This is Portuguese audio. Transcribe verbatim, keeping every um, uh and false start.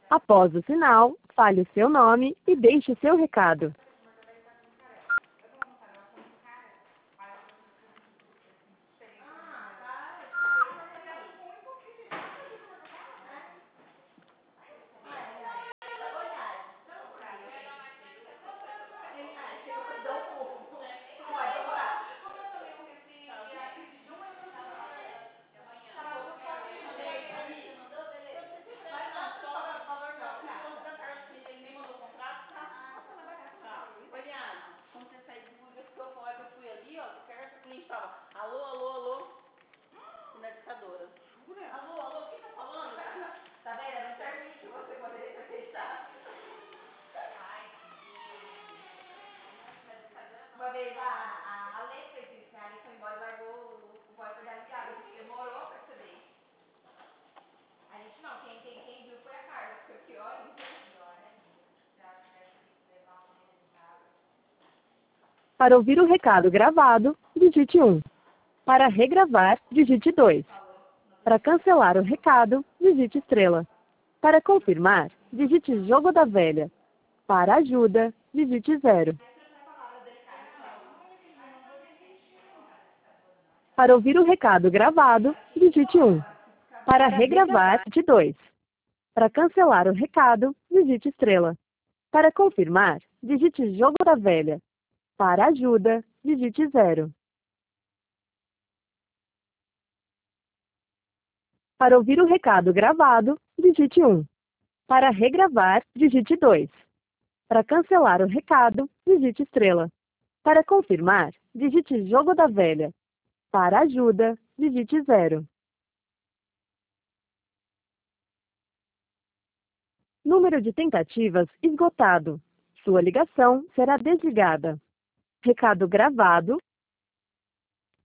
Após o sinal, fale o seu nome e deixe seu recado. Alô, alô, alô. Na discadora. Alô, alô, quem tá falando? Tá vendo? Não permite você poder acreditar. Uma vez a, a, a Lê fez isso, né? A Lê foi embora e largou o, o wiper da ligado. Demorou pra perceber. A gente não, quem, quem, quem viu foi a Carla, que foi pior ainda. Pior ainda. Se ela tivesse que levar uma menina de casa. Para ouvir o recado gravado, digite um. Para regravar, digite dois. Para cancelar o recado, digite estrela. Para confirmar, digite jogo da velha. Para ajuda, digite zero. Para ouvir o recado gravado, digite um. Para regravar, digite dois. Para cancelar o recado, digite estrela. Para confirmar, digite jogo da velha. Para ajuda, digite zero. Para ouvir o recado gravado, digite um. Para regravar, digite dois. Para cancelar o recado, digite estrela. Para confirmar, digite jogo da velha. Para ajuda, digite zero. Número de tentativas esgotado. Sua ligação será desligada. Recado gravado